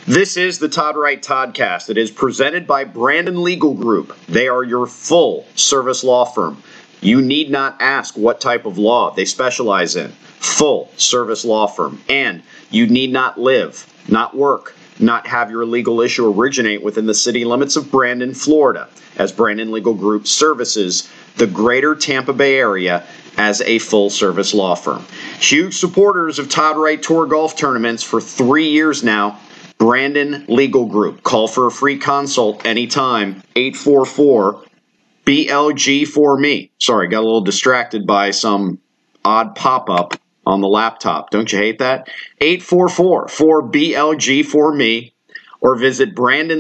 This is the Todd Wright Toddcast. It is presented by Brandon Legal Group. They are your full service law firm. You need not ask what type of law they specialize in. Full service law firm. And you need not live, not work, not have your legal issue originate within the city limits of Brandon, Florida, as Brandon Legal Group services the greater Tampa Bay area as a full-service law firm. Huge supporters of Todd Wright Tour golf tournaments for 3 years now. Brandon Legal Group. Call for a free consult anytime. 844-BLG4ME. Sorry, got a little distracted by some odd pop-up on the laptop. Don't you hate that? 844-4BLG4ME or visit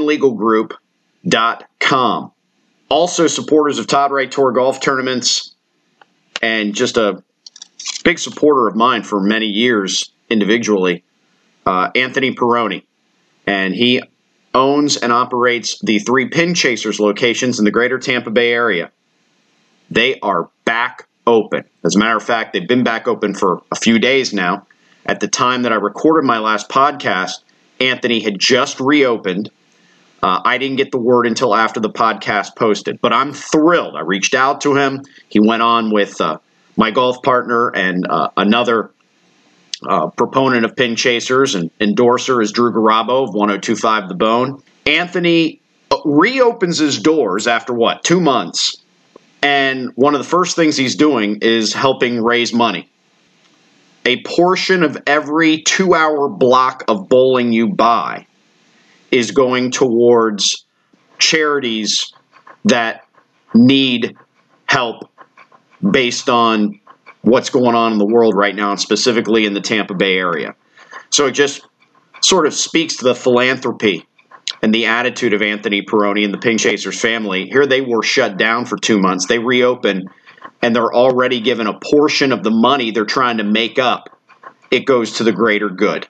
BrandonLegalGroup.com. Also supporters of Todd Wright Tour golf tournaments and just a big supporter of mine for many years individually, Anthony Peroni. And he owns and operates the 3 Pin Chasers locations in the greater Tampa Bay area. They are back open. As a matter of fact, they've been back open for a few days now. At the time that I recorded my last podcast, Anthony had just reopened. I didn't get the word until after the podcast posted, but I'm thrilled. I reached out to him. He went on with my golf partner and another proponent of Pin Chasers and endorser is Drew Garabo of 1025 The Bone. Anthony reopens his doors after, 2 months? And one of the first things he's doing is helping raise money. A portion of every 2-hour block of bowling you buy is going towards charities that need help based on what's going on in the world right now, and specifically in the Tampa Bay area. So it just sort of speaks to the philanthropy and the attitude of Anthony Peroni and the Pin Chasers family. Here they were shut down for 2 months. They reopen, and they're already given a portion of the money they're trying to make up. It goes to the greater good.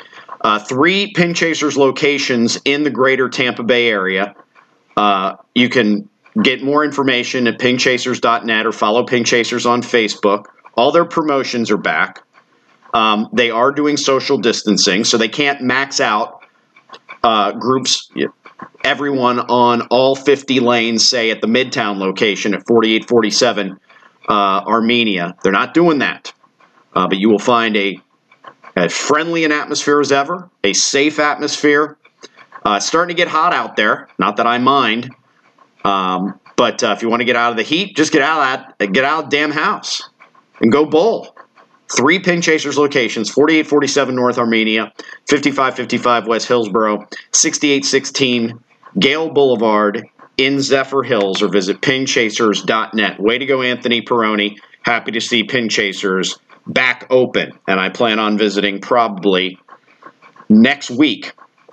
3 Pin Chasers locations in the greater Tampa Bay area. You can get more information at pinchasers.net or follow Pin Chasers on Facebook. All their promotions are back. They are doing social distancing, so they can't max out groups, everyone on all 50 lanes, say at the Midtown location at 4847 Armenia. They're not doing that. But you will find as friendly an atmosphere as ever, a safe atmosphere. It's starting to get hot out there. Not that I mind. But if you want to get out of the heat, just get out of the damn house and go bowl. 3 Pin Chasers locations, 4847 North Armenia, 5555 West Hillsboro, 6816 Gale Boulevard in Zephyr Hills, or visit pinchasers.net. Way to go, Anthony Peroni. Happy to see Pin Chasers back open, and I plan on visiting probably next week.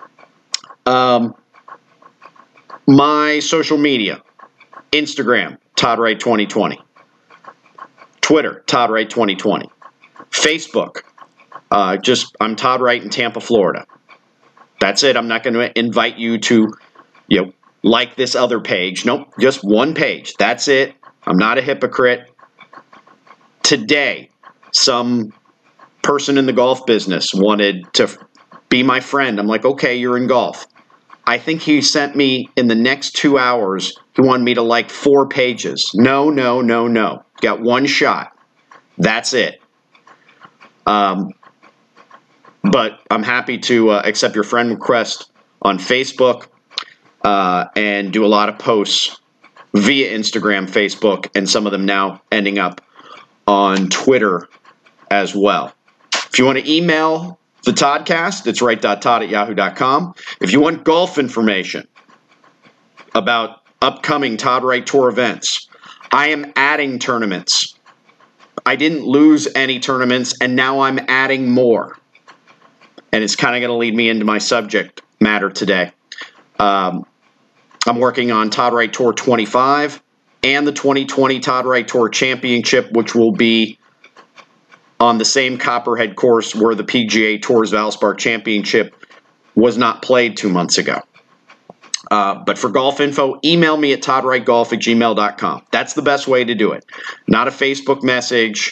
My social media, Instagram, Todd Wright 2020. Twitter, Todd Wright 2020. Facebook, I'm Todd Wright in Tampa, Florida. That's it. I'm not going to invite you to, like this other page. Nope, just one page. That's it. I'm not a hypocrite. Today, some person in the golf business wanted to be my friend. I'm like, okay, you're in golf. I think he sent me in the next 2 hours, he wanted me to like 4 pages. No. Got one shot. That's it. But I'm happy to accept your friend request on Facebook and do a lot of posts via Instagram, Facebook, and some of them now ending up on Twitter as well. If you want to email the Toddcast, it's wright.todd@yahoo.com. If you want golf information about upcoming Todd Wright Tour events, I am adding tournaments. I didn't lose any tournaments, and now I'm adding more. And it's kind of going to lead me into my subject matter today. I'm working on Todd Wright Tour 25 and the 2020 Todd Wright Tour Championship, which will be on the same Copperhead course where the PGA Tour's Valspar Championship was not played 2 months ago. But for golf info, email me at toddwrightgolf@gmail.com. That's the best way to do it. Not a Facebook message,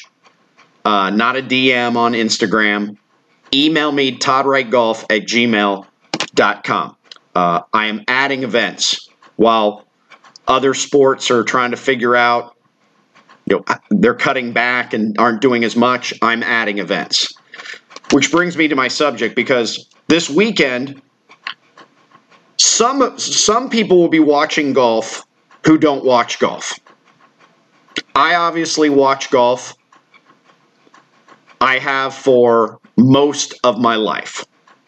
not a DM on Instagram. Email me, toddwrightgolf@gmail.com. I am adding events while other sports are trying to figure out, they're cutting back and aren't doing as much. I'm adding events. Which brings me to my subject, because this weekend, some people will be watching golf who don't watch golf. I obviously watch golf. I have for most of my life.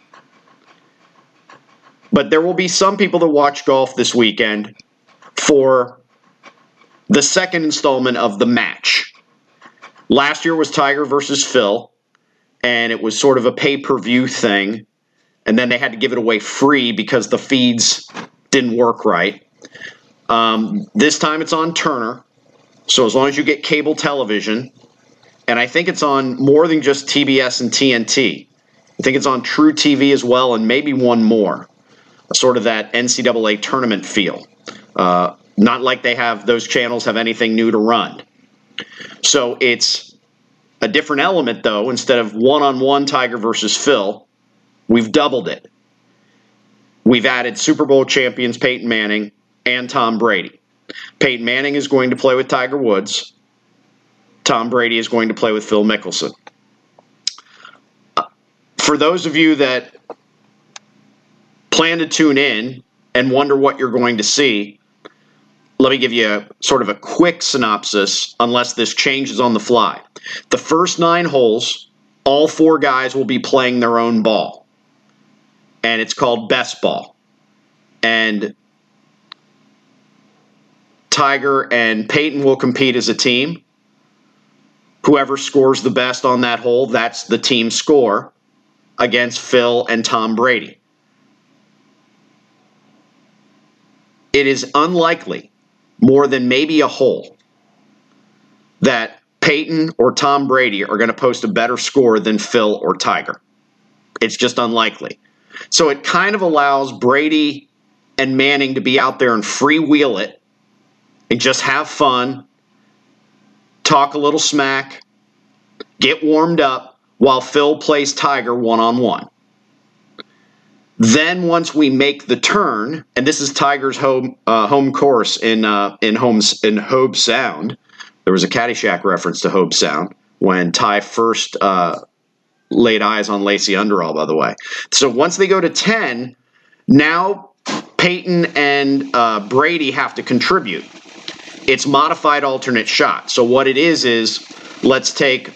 But there will be some people that watch golf this weekend for the second installment of the match. Last year was Tiger versus Phil, and it was sort of a pay-per-view thing, and then they had to give it away free because the feeds didn't work right. This time it's on Turner, so as long as you get cable television, and I think it's on more than just TBS and TNT. I think it's on True TV as well, and maybe one more. Sort of that NCAA tournament feel. Not like those channels have anything new to run. So it's a different element, though. Instead of one-on-one Tiger versus Phil, we've doubled it. We've added Super Bowl champions Peyton Manning and Tom Brady. Peyton Manning is going to play with Tiger Woods. Tom Brady is going to play with Phil Mickelson. For those of you that plan to tune in and wonder what you're going to see, let me give you sort of a quick synopsis, unless this changes on the fly. The first 9 holes, all 4 guys will be playing their own ball, and it's called best ball. And Tiger and Peyton will compete as a team. Whoever scores the best on that hole, that's the team score against Phil and Tom Brady. It is unlikely, more than maybe a hole, that Peyton or Tom Brady are going to post a better score than Phil or Tiger. It's just unlikely. So it kind of allows Brady and Manning to be out there and freewheel it and just have fun, talk a little smack, get warmed up while Phil plays Tiger one-on-one. Then once we make the turn, and this is Tiger's home course in Hobe Sound. There was a Caddyshack reference to Hobe Sound when Ty first laid eyes on Lacey Underall, by the way. So once they go to 10, now Peyton and Brady have to contribute. It's modified alternate shot. So what it is let's take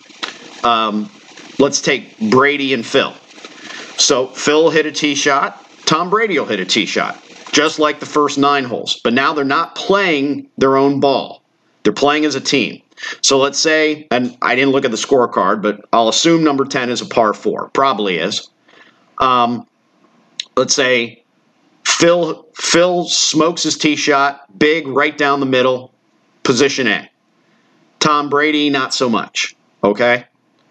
Brady and Phil. So Phil will hit a tee shot, Tom Brady will hit a tee shot, just like the first 9 holes. But now they're not playing their own ball. They're playing as a team. So let's say, and I didn't look at the scorecard, but I'll assume number 10 is a par 4. Probably is. Let's say Phil smokes his tee shot, big, right down the middle, position A. Tom Brady, not so much. Okay?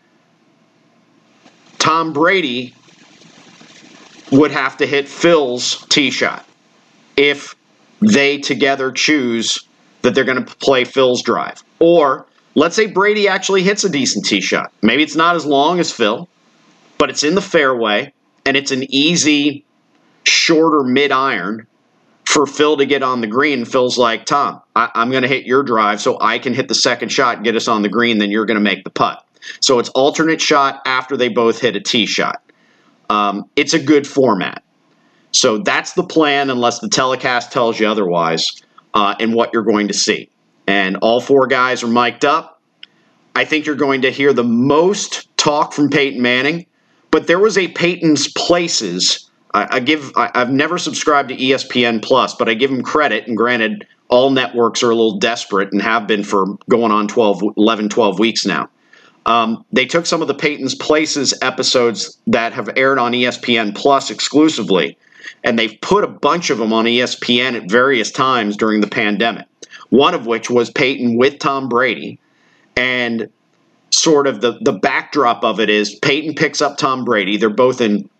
Tom Brady would have to hit Phil's tee shot if they together choose that they're going to play Phil's drive. Or let's say Brady actually hits a decent tee shot. Maybe it's not as long as Phil, but it's in the fairway, and it's an easy, shorter mid-iron for Phil to get on the green. Phil's like, Tom, I'm going to hit your drive so I can hit the second shot and get us on the green, then you're going to make the putt. So it's alternate shot after they both hit a tee shot. It's a good format. So that's the plan, unless the telecast tells you otherwise, in what you're going to see. And all 4 guys are mic'd up. I think you're going to hear the most talk from Peyton Manning, but there was a Peyton's Places. I've never subscribed to ESPN Plus, but I give him credit, and granted, all networks are a little desperate and have been for going on 11, 12 weeks now. They took some of the Peyton's Places episodes that have aired on ESPN Plus exclusively, and they've put a bunch of them on ESPN at various times during the pandemic, one of which was Peyton with Tom Brady. And sort of the backdrop of it is Peyton picks up Tom Brady. They're both in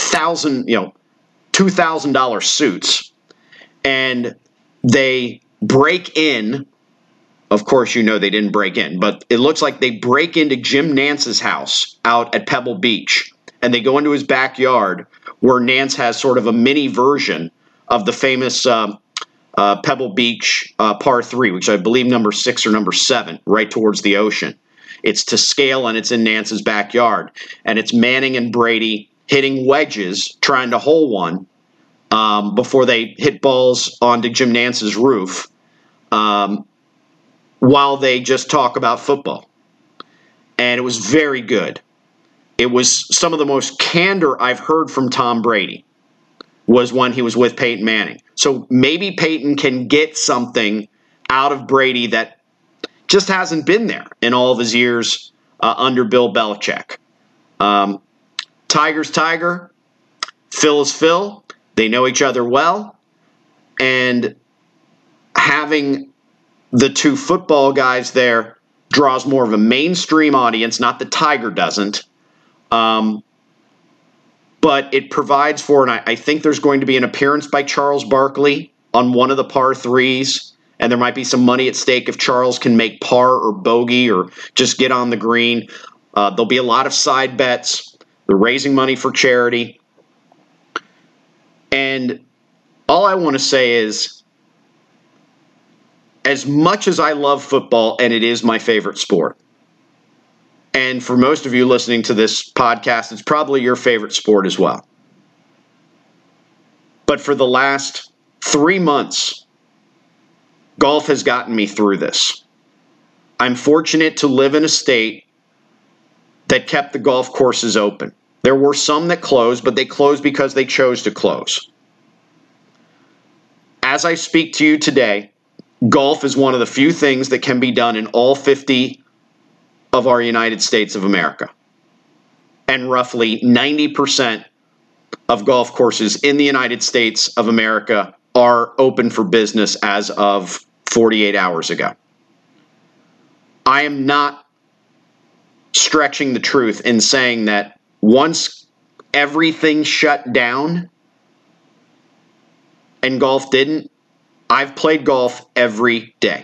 $2,000 suits, and they break in. Of course, they didn't break in, but it looks like they break into Jim Nance's house out at Pebble Beach, and they go into his backyard where Nance has sort of a mini version of the famous Pebble Beach par 3, which I believe number 6 or number 7, right towards the ocean. It's to scale, and it's in Nance's backyard. And it's Manning and Brady hitting wedges, trying to hole one before they hit balls onto Jim Nance's roof while they just talk about football. And it was very good. It was some of the most candor I've heard from Tom Brady was when he was with Peyton Manning. So maybe Peyton can get something out of Brady that just hasn't been there in all of his years under Bill Belichick. Tiger's Tiger, Phil is Phil. They know each other well. And having the two football guys there draws more of a mainstream audience, not that Tiger doesn't. But it provides for, and I think there's going to be an appearance by Charles Barkley on one of the par 3s, and there might be some money at stake if Charles can make par or bogey or just get on the green. There'll be a lot of side bets. They're raising money for charity. And all I want to say is, as much as I love football, and it is my favorite sport, and for most of you listening to this podcast, it's probably your favorite sport as well. But for the last 3 months, golf has gotten me through this. I'm fortunate to live in a state that kept the golf courses open. There were some that closed, but they closed because they chose to close. As I speak to you today, golf is one of the few things that can be done in all 50 of our United States of America. And roughly 90% of golf courses in the United States of America are open for business as of 48 hours ago. I am not stretching the truth in saying that once everything shut down and golf didn't, I've played golf every day.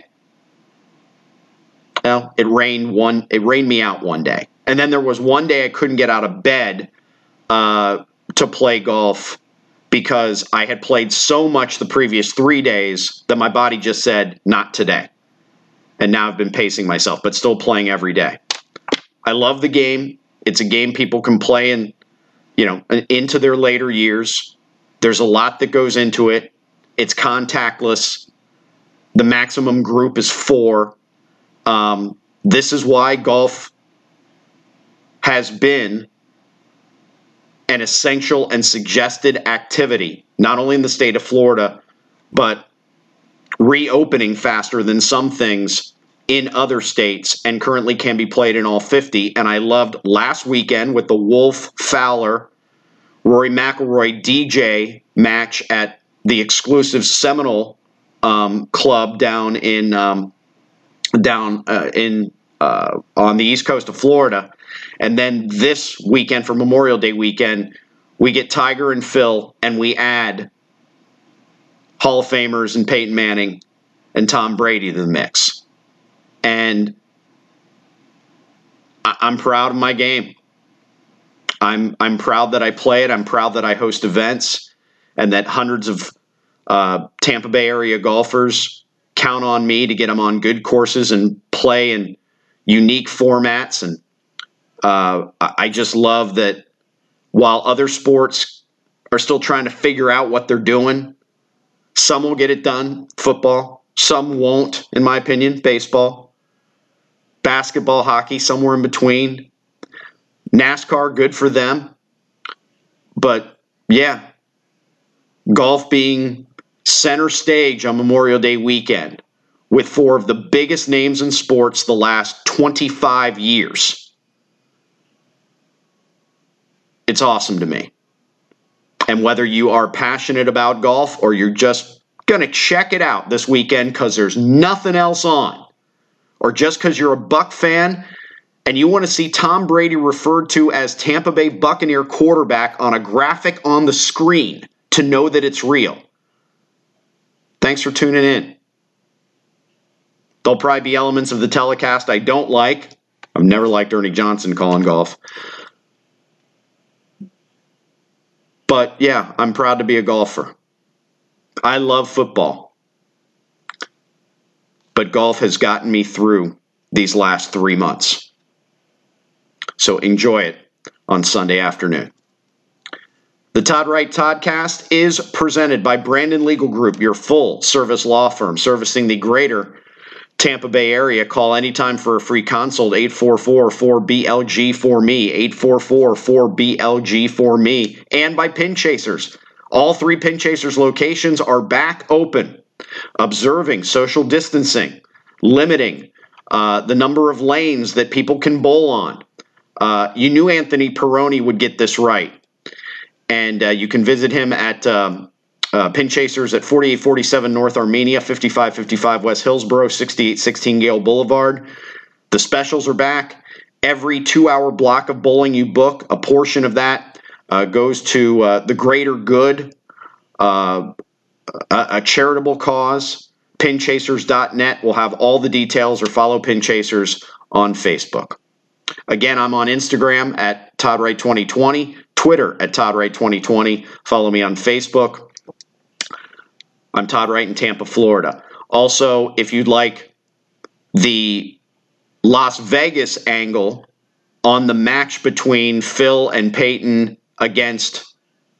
Well, it rained me out one day. And then there was one day I couldn't get out of bed to play golf because I had played so much the previous 3 days that my body just said, not today. And now I've been pacing myself, but still playing every day. I love the game. It's a game people can play into their later years. There's a lot that goes into it. It's contactless. The maximum group is 4. This is why golf has been an essential and suggested activity, not only in the state of Florida, but reopening faster than some things in other states and currently can be played in all 50. And I loved last weekend with the Wolf Fowler, Rory McIlroy DJ match at the exclusive Seminole club down on the east coast of Florida. And then this weekend, for Memorial Day weekend, we get Tiger and Phil, and we add Hall of Famers and Peyton Manning and Tom Brady to the mix. And I'm proud of my game. I'm proud that I play it. I'm proud that I host events and that hundreds of Tampa Bay area golfers count on me to get them on good courses and play in unique formats. And I just love that while other sports are still trying to figure out what they're doing, some will get it done, football. Some won't, in my opinion, baseball. Basketball, hockey, somewhere in between. NASCAR, good for them. But, yeah, golf being center stage on Memorial Day weekend with 4 of the biggest names in sports the last 25 years. It's awesome to me. And whether you are passionate about golf or you're just going to check it out this weekend because there's nothing else on, or just because you're a Buck fan and you want to see Tom Brady referred to as Tampa Bay Buccaneer quarterback on a graphic on the screen to know that it's real, thanks for tuning in. There'll probably be elements of the telecast I don't like. I've never liked Ernie Johnson calling golf. But yeah, I'm proud to be a golfer. I love football. But golf has gotten me through these last 3 months. So enjoy it on Sunday afternoon. The Todd Wright Toddcast is presented by Brandon Legal Group, your full-service law firm servicing the greater Tampa Bay area. Call anytime for a free consult, 844-4BLG-4ME, 844-4BLG-4ME, and by Pin Chasers. All 3 Pin Chasers locations are back open, observing social distancing, limiting the number of lanes that people can bowl on. You knew Anthony Perrone would get this right. And you can visit him at Pin Chasers at 4847 North Armenia, 5555 West Hillsborough, 6816 Gale Boulevard. The specials are back. Every 2-hour block of bowling you book, a portion of that goes to the greater good, a charitable cause. Pinchasers.net will have all the details, or follow Pin Chasers on Facebook. Again, I'm on Instagram at ToddWright2020, Twitter at ToddWright2020. Follow me on Facebook. I'm Todd Wright in Tampa, Florida. Also, if you'd like the Las Vegas angle on the match between Phil and Brady against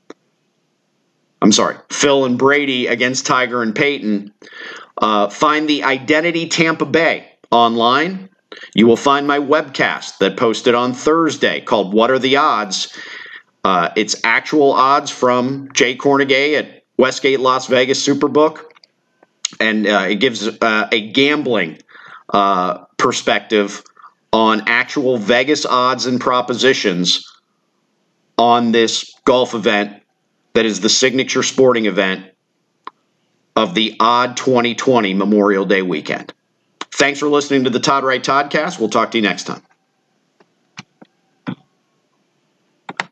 Tiger and Peyton, find the Identity Tampa Bay online. You will find my webcast that posted on Thursday called What Are the Odds? It's actual odds from Jay Kornegay at Westgate Las Vegas Superbook, and it gives a gambling perspective on actual Vegas odds and propositions on this golf event that is the signature sporting event of the Odd 2020 Memorial Day weekend. Thanks for listening to the Todd Wright Toddcast. We'll talk to you next time.